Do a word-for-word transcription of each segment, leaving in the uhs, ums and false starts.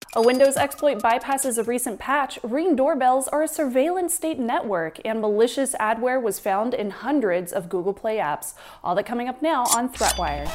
A Windows exploit bypasses a recent patch. Ring doorbells are a surveillance state network, and malicious adware was found in hundreds of Google Play apps. All that coming up now on ThreatWire.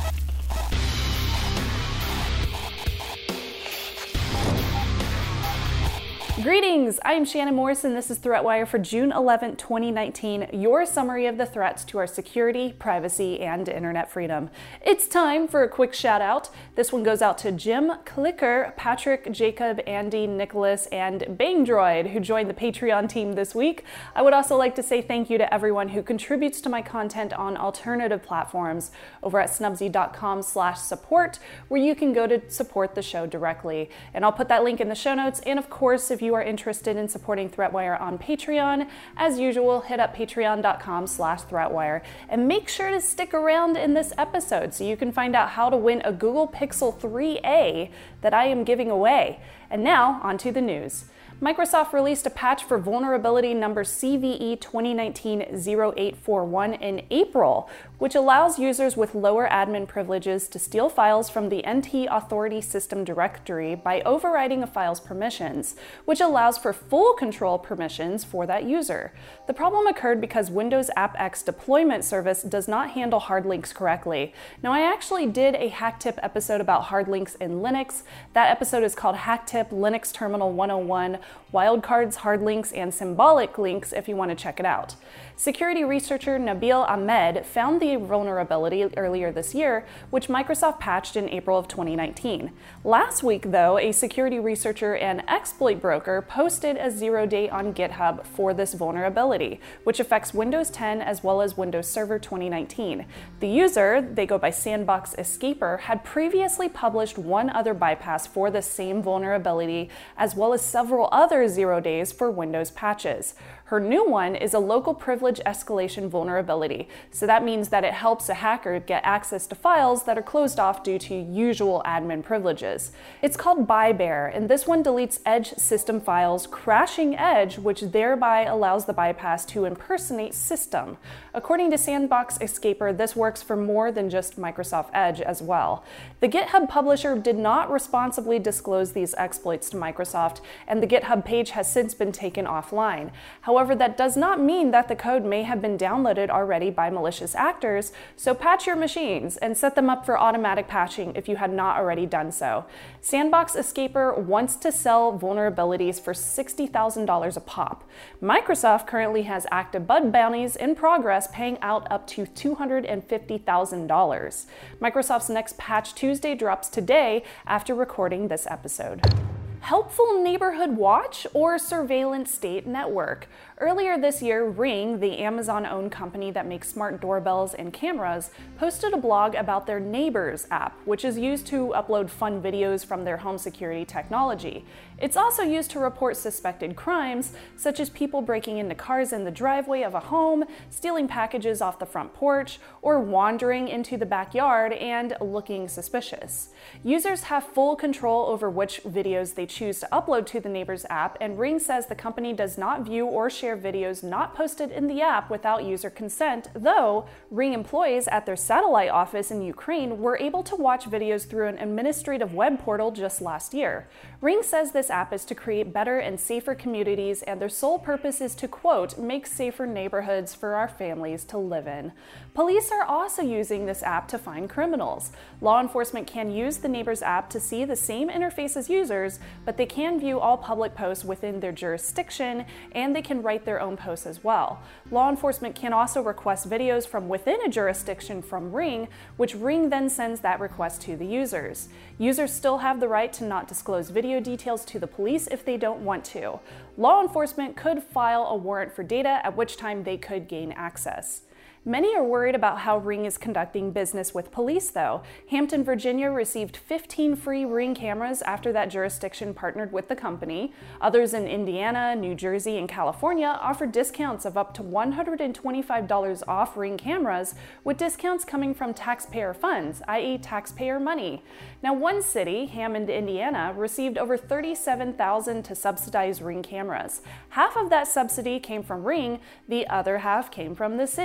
Greetings, I'm Shannon Morris and this is ThreatWire for June eleventh, twenty nineteen, your summary of the threats to our security, privacy, and internet freedom. It's time for a quick shout out. This one goes out to Jim, Clicker, Patrick, Jacob, Andy, Nicholas, and BangDroid, who joined the Patreon team this week. I would also like to say thank you to everyone who contributes to my content on alternative platforms over at snubzy.com slash support, where you can go to support the show directly. And I'll put that link in the show notes, and of course, if you are interested in supporting ThreatWire on Patreon, as usual, hit up patreon.com slash ThreatWire and make sure to stick around in this episode so you can find out how to win a Google Pixel three a that I am giving away. And now, on to the news. Microsoft released a patch for vulnerability number C V E twenty nineteen dash zero eight four one in April, which allows users with lower admin privileges to steal files from the N T Authority System Directory by overriding a file's permissions, which allows for full control permissions for that user. The problem occurred because Windows AppX deployment service does not handle hard links correctly. Now, I actually did a hack tip episode about hard links in Linux. That episode is called Hack Tip Linux Terminal one oh one. Wildcards, hard links, and symbolic links if you want to check it out. Security researcher Nabil Ahmed found the vulnerability earlier this year, which Microsoft patched in April of twenty nineteen. Last week, though, a security researcher and exploit broker posted a zero day on GitHub for this vulnerability, which affects Windows ten as well as Windows Server twenty nineteen. The user, they go by Sandbox Escaper, had previously published one other bypass for the same vulnerability, as well as several other zero days for Windows patches. Her new one is a local privilege escalation vulnerability, so that means that it helps a hacker get access to files that are closed off due to usual admin privileges. It's called ByBear, and this one deletes Edge system files, crashing Edge, which thereby allows the bypass to impersonate system. According to Sandbox Escaper, this works for more than just Microsoft Edge as well. The GitHub publisher did not responsibly disclose these exploits to Microsoft, and the GitHub page has since been taken offline. However, that does not mean that the code may have been downloaded already by malicious actors, so patch your machines and set them up for automatic patching if you had not already done so. Sandbox Escaper wants to sell vulnerabilities for sixty thousand dollars a pop. Microsoft currently has active bug bounties in progress, paying out up to two hundred fifty thousand dollars. Microsoft's next patch Tuesday drops today after recording this episode. Helpful Neighborhood Watch or Surveillance State Network? Earlier this year, Ring, the Amazon-owned company that makes smart doorbells and cameras, posted a blog about their Neighbors app, which is used to upload fun videos from their home security technology. It's also used to report suspected crimes, such as people breaking into cars in the driveway of a home, stealing packages off the front porch, or wandering into the backyard and looking suspicious. Users have full control over which videos they choose to upload to the Neighbors app, and Ring says the company does not view or share videos not posted in the app without user consent, though Ring employees at their satellite office in Ukraine were able to watch videos through an administrative web portal just last year. Ring says this app is to create better and safer communities, and their sole purpose is to, quote, make safer neighborhoods for our families to live in. Police are also using this app to find criminals. Law enforcement can use the Neighbors app to see the same interface as users, but they can view all public posts within their jurisdiction, and they can write their own posts as well. Law enforcement can also request videos from within a jurisdiction from Ring, which Ring then sends that request to the users. Users still have the right to not disclose video details to the police if they don't want to. Law enforcement could file a warrant for data, at which time they could gain access. Many are worried about how Ring is conducting business with police, though. Hampton, Virginia received fifteen free Ring cameras after that jurisdiction partnered with the company. Others in Indiana, New Jersey, and California offered discounts of up to one hundred twenty-five dollars off Ring cameras, with discounts coming from taxpayer funds, that is taxpayer money. Now, one city, Hammond, Indiana, received over thirty-seven thousand dollars to subsidize Ring cameras. Half of that subsidy came from Ring, the other half came from the city.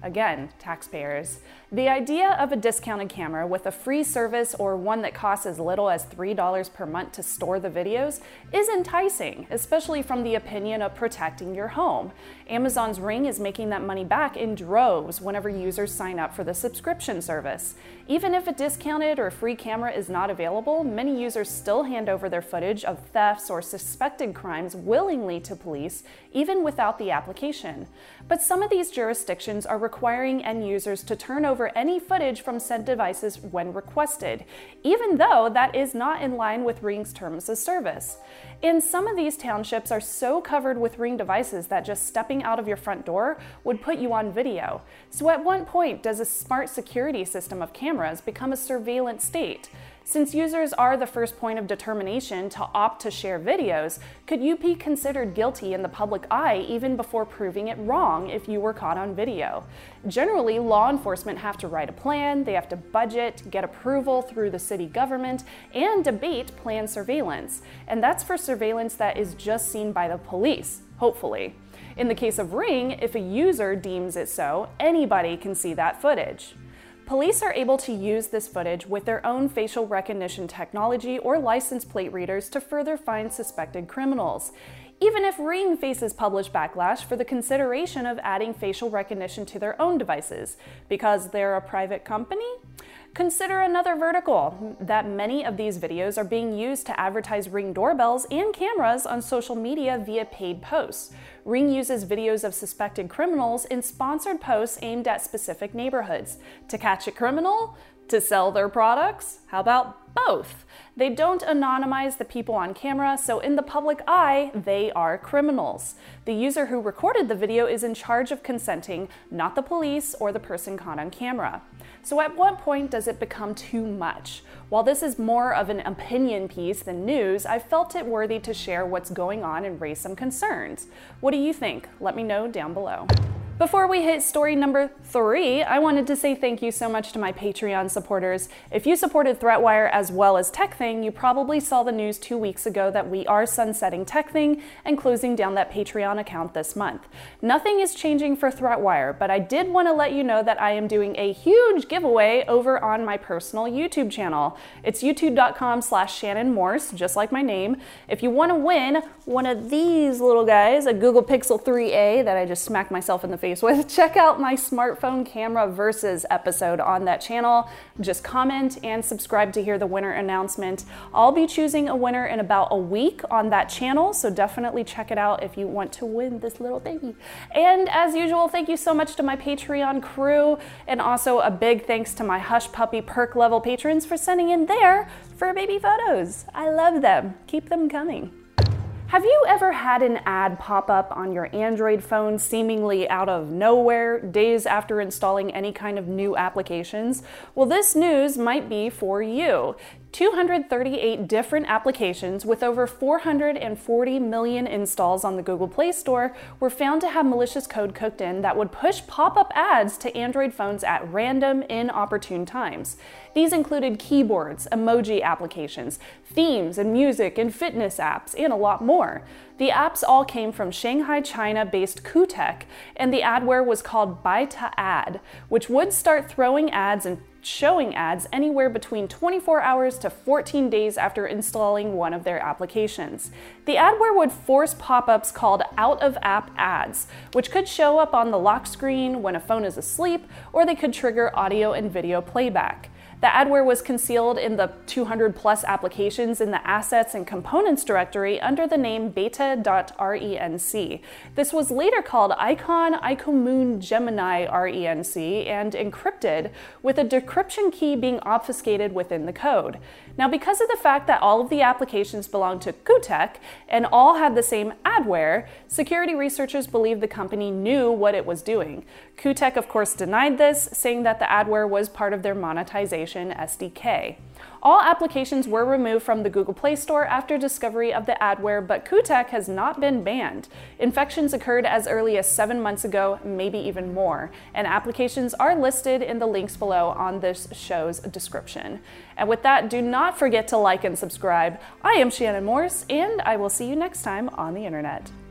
Again, taxpayers. The idea of a discounted camera with a free service or one that costs as little as three dollars per month to store the videos is enticing, especially from the opinion of protecting your home. Amazon's Ring is making that money back in droves whenever users sign up for the subscription service. Even if a discounted or free camera is not available, many users still hand over their footage of thefts or suspected crimes willingly to police, even without the application. But some of these jurisdictions are requiring end users to turn over any footage from said devices when requested, even though that is not in line with Ring's terms of service. And some of these townships are so covered with Ring devices that just stepping out of your front door would put you on video. So at what point does a smart security system of cameras become a surveillance state? Since users are the first point of determination to opt to share videos, could you be considered guilty in the public eye even before proving it wrong if you were caught on video? Generally, law enforcement have to write a plan, they have to budget, get approval through the city government, and debate planned surveillance. And that's for surveillance that is just seen by the police, hopefully. In the case of Ring, if a user deems it so, anybody can see that footage. Police are able to use this footage with their own facial recognition technology or license plate readers to further find suspected criminals. Even if Ring faces published backlash for the consideration of adding facial recognition to their own devices, because they're a private company? Consider another vertical, that many of these videos are being used to advertise Ring doorbells and cameras on social media via paid posts. Ring uses videos of suspected criminals in sponsored posts aimed at specific neighborhoods. To catch a criminal? To sell their products? How about both? They don't anonymize the people on camera, so in the public eye, they are criminals. The user who recorded the video is in charge of consenting, not the police or the person caught on camera. So at what point does it become too much? While this is more of an opinion piece than news, I felt it worthy to share what's going on and raise some concerns. What do you think? Let me know down below. Before we hit story number three, I wanted to say thank you so much to my Patreon supporters. If you supported ThreatWire as well as TechThing, you probably saw the news two weeks ago that we are sunsetting TechThing and closing down that Patreon account this month. Nothing is changing for ThreatWire, but I did want to let you know that I am doing a huge giveaway over on my personal YouTube channel. It's youtube.com slash Shannon Morse, just like my name. If you want to win one of these little guys, a Google Pixel three A that I just smacked myself in the face with, check out my smartphone camera versus episode on that channel. Just comment and subscribe to hear the winner announcement. I'll be choosing a winner in about a week on that channel, so definitely check it out if you want to win this little baby. And as usual, thank you so much to my Patreon crew, and also a big thanks to my Hush Puppy perk level patrons for sending in their fur baby photos. I love them. Keep them coming. Have you ever had an ad pop up on your Android phone seemingly out of nowhere days after installing any kind of new applications? Well, this news might be for you. two hundred thirty-eight different applications with over four hundred forty million installs on the Google Play Store were found to have malicious code cooked in that would push pop-up ads to Android phones at random, inopportune times. These included keyboards, emoji applications, themes and music and fitness apps, and a lot more. The apps all came from Shanghai, China-based Qtech, and the adware was called Buy-to-Ad, which would start throwing ads and showing ads anywhere between twenty-four hours to fourteen days after installing one of their applications. The adware would force pop-ups called out-of-app ads, which could show up on the lock screen when a phone is asleep, or they could trigger audio and video playback. The adware was concealed in the two hundred plus applications in the Assets and Components directory under the name beta.renc. This was later called Icon, Icomoon Gemini renc and encrypted, with a decryption key being obfuscated within the code. Now, because of the fact that all of the applications belonged to Qtech and all had the same adware, security researchers believe the company knew what it was doing. Qtech, of course, denied this, saying that the adware was part of their monetization S D K. All applications were removed from the Google Play Store after discovery of the adware, but Qtech has not been banned. Infections occurred as early as seven months ago, maybe even more, and applications are listed in the links below on this show's description. And with that, do not forget to like and subscribe. I am Shannon Morse, and I will see you next time on the internet.